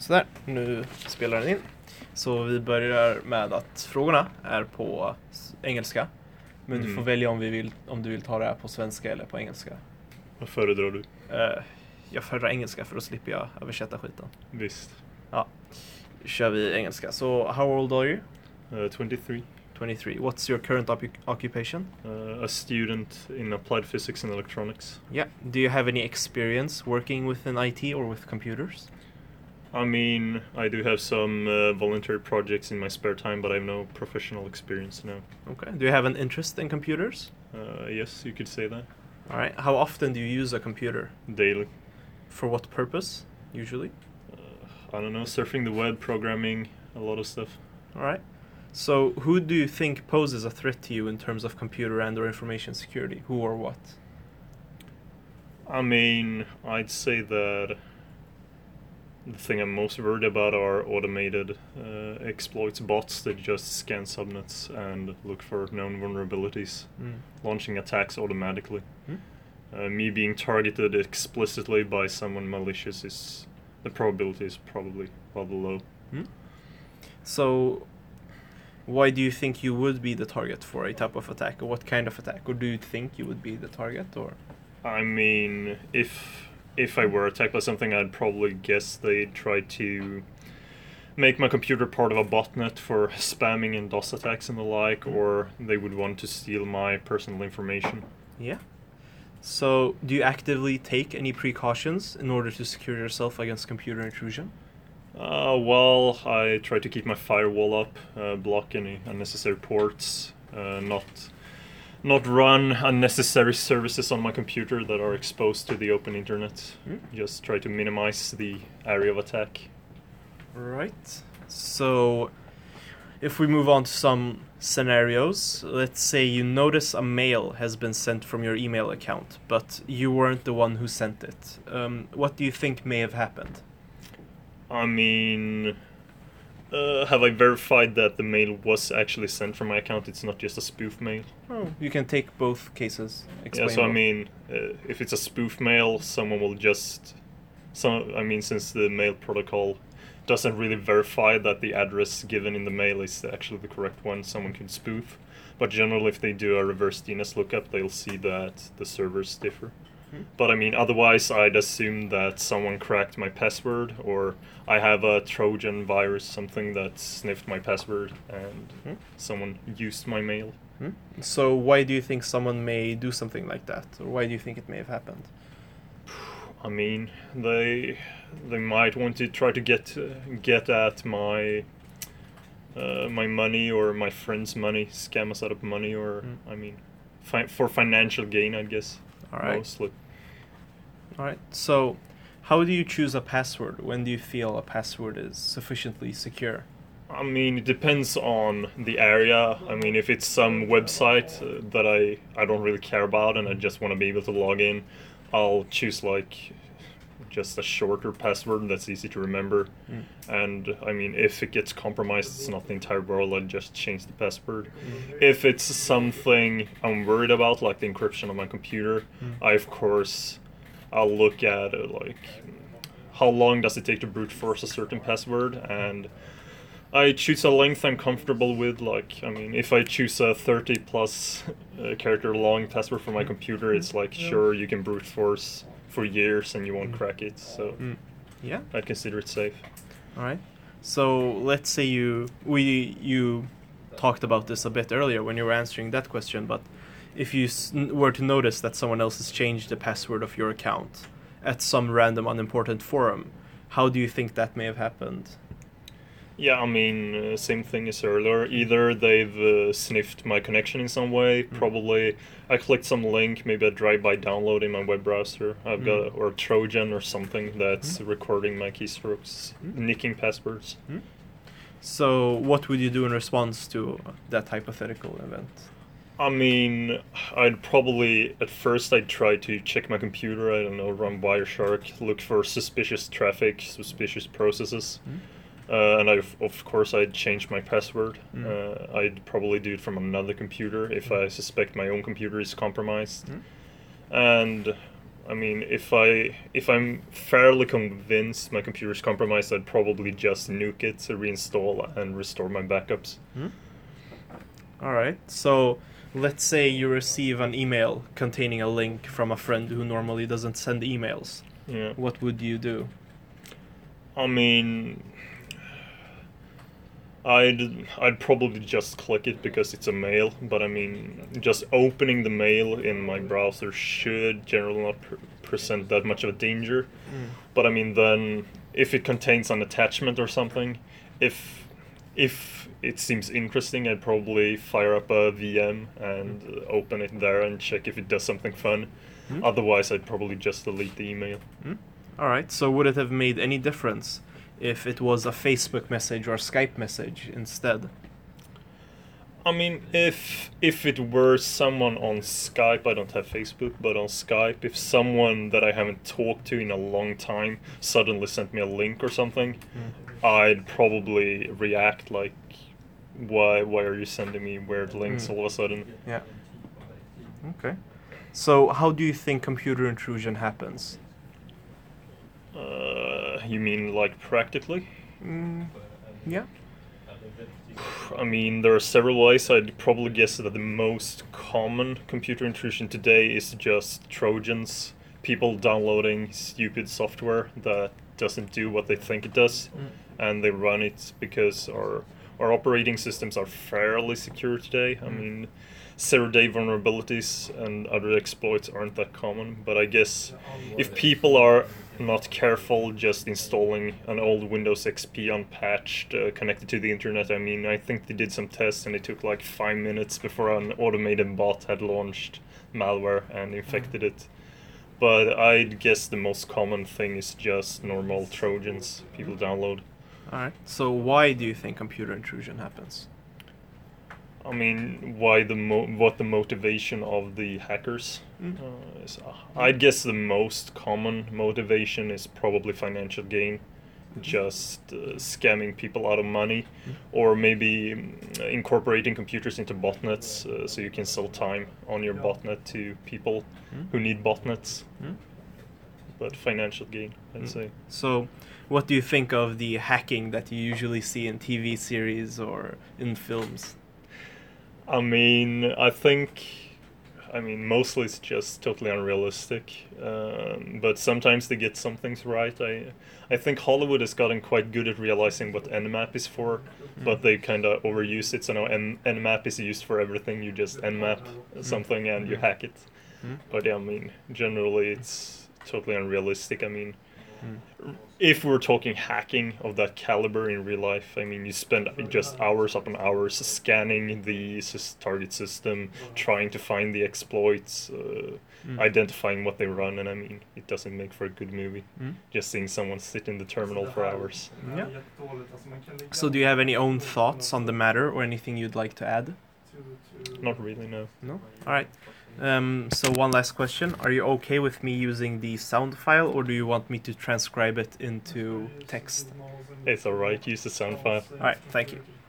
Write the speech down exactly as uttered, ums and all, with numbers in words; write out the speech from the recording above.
Sådär, nu spelar den in. Så vi börjar med att frågorna är på engelska. Men mm. du får välja om, vi vill, om du vill ta det här på svenska eller på engelska. Vad föredrar du? Uh, jag föredrar engelska för då slipper jag översätta skiten. Visst. Ja, kör vi engelska. So, how old are you? Uh, twenty-three. twenty-three. What's your current op- occupation? Uh, a student in applied physics and electronics. Yeah. Do you have any experience working within I T or with computers? I mean, I do have some uh, voluntary projects in my spare time, but I have no professional experience now. Okay. Do you have an interest in computers? Uh, yes, you could say that. All right. How often do you use a computer? Daily. For what purpose, usually? Uh, I don't know, surfing the web, programming, a lot of stuff. All right. So who do you think poses a threat to you in terms of computer and or information security? Who or what? I mean, I'd say that the thing I'm most worried about are automated uh, exploits, bots that just scan subnets and look for known vulnerabilities, Mm. launching attacks automatically. Mm. Uh, me being targeted explicitly by someone malicious is, the probability is probably rather low. Mm. So why do you think you would be the target for a type of attack, or what kind of attack? Or do you think you would be the target, or? I mean, if if I were attacked by something, I'd probably guess they'd try to make my computer part of a botnet for spamming and DOS attacks and the like, or they would want to steal my personal information. Yeah. So, do you actively take any precautions in order to secure yourself against computer intrusion? Uh, well, I try to keep my firewall up, uh, block any unnecessary ports, uh, not not run unnecessary services on my computer that are exposed to the open internet. Mm. Just try to minimize the area of attack. Right. So, if we move on to some scenarios, let's say you notice a mail has been sent from your email account, but you weren't the one who sent it. Um, what do you think may have happened? I mean, uh, have I verified that the mail was actually sent from my account? It's not just a spoof mail. Oh, you can take both cases. Explain Yeah, so I both. mean, uh, if it's a spoof mail, someone will just... Some, I mean, since the mail protocol doesn't really verify that the address given in the mail is actually the correct one, someone can spoof. But generally, if they do a reverse D N S lookup, they'll see that the servers differ. Hmm. But I mean, otherwise, I'd assume that someone cracked my password, or I have a Trojan virus, something that sniffed my password, and Hmm. someone used my mail. Hmm? So why do you think someone may do something like that? Or why do you think it may have happened? I mean, they they might want to try to get uh, get at my uh, my money or my friend's money, scam us out of money, or Mm. I mean, fi- for financial gain, I guess. All right. Mostly. All right. So how do you choose a password? When do you feel a password is sufficiently secure? I mean, it depends on the area. I mean, if it's some website uh, that I, I don't really care about and I just want to be able to log in, I'll choose like just a shorter password that's easy to remember. Mm. And I mean, if it gets compromised, it's not the entire world. I'll just change the password. Mm. If it's something I'm worried about, like the encryption on my computer, Mm. I of course I'll look at uh, like how long does it take to brute force a certain password, and I choose a length I'm comfortable with. Like, I mean, if I choose a thirty plus uh, character long password for my computer, it's like, Yeah. sure, you can brute force for years and you won't Mm. crack it. So Mm. Yeah. I consider it safe. All right. So let's say you we you talked about this a bit earlier when you were answering that question, but if you s- n- were to notice that someone else has changed the password of your account at some random unimportant forum, how do you think that may have happened? Yeah, I mean, uh, same thing as earlier. Either they've uh, sniffed my connection in some way. Mm. Probably I clicked some link, maybe a drive-by download in my web browser. I've Mm. got or a Trojan or something that's Mm. recording my keystrokes, Mm. nicking passwords. So what would you do in response to that hypothetical event? I mean, I'd probably, at first, I'd try to check my computer, I don't know, run Wireshark, look for suspicious traffic, suspicious processes. Mm. Uh, and I, of course, I'd change my password. Mm. Uh, I'd probably do it from another computer if Mm. I suspect my own computer is compromised. Mm. And I mean, if I if I'm fairly convinced my computer's compromised, I'd probably just nuke it to reinstall and restore my backups. Hmm? All right. So let's say you receive an email containing a link from a friend who normally doesn't send emails. Yeah. What would you do? I mean, I'd I'd probably just click it because it's a mail. But I mean, just opening the mail in my browser should generally not pr- present that much of a danger. Mm. But I mean, then if it contains an attachment or something, if if it seems interesting, I'd probably fire up a V M and uh, open it there and check if it does something fun. Mm. Otherwise, I'd probably just delete the email. Mm. All right. So would it have made any difference if it was a Facebook message or a Skype message instead? I mean, if if it were someone on Skype, I don't have Facebook, but on Skype, if someone that I haven't talked to in a long time suddenly sent me a link or something, Mm. I'd probably react like, why why are you sending me weird links Mm. all of a sudden? Yeah. Okay. So how do you think computer intrusion happens? Uh, you mean like practically? Mm. Yeah. I mean, there are several ways. I'd probably guess that the most common computer intrusion today is just Trojans, people downloading stupid software that doesn't do what they think it does, Mm. and they run it because our our operating systems are fairly secure today. I Mm. mean, zero-day vulnerabilities and other exploits aren't that common, but I guess if people are not careful just installing an old Windows X P unpatched uh, connected to the internet, I mean, I think they did some tests and it took like five minutes before an automated bot had launched malware and infected it. But I'd guess the most common thing is just normal Trojans people download. All right. So why do you think computer intrusion happens? I mean, why the mo- what the motivation of the hackers Mm. uh, is? Uh, I'd guess the most common motivation is probably financial gain, just uh, scamming people out of money, Mm. or maybe mm, incorporating computers into botnets uh, so you can sell time on your botnet to people Mm. who need botnets. Mm. But financial gain, I'd Mm. say. So what do you think of the hacking that you usually see in T V series or in films? I mean, I think, I mean, mostly it's just totally unrealistic. Um, but sometimes they get some things right. I, I think Hollywood has gotten quite good at realizing what Nmap is for, but they kind of overuse it. So now N- Nmap is used for everything. You just Nmap something and you hack it. Mm. But yeah, I mean, generally it's totally unrealistic. I mean, Mm. if we're talking hacking of that caliber in real life, I mean, you spend just hours upon hours scanning the sys- target system, trying to find the exploits, uh, Mm. identifying what they run, and I mean, it doesn't make for a good movie. Mm. Just seeing someone sit in the terminal for hours. Yeah. So do you have any own thoughts on the matter or anything you'd like to add? Not really, no. No? All right. Um, so one last question. Are you okay with me using the sound file or do you want me to transcribe it into text? It's alright, use the sound file. All right. Thank you.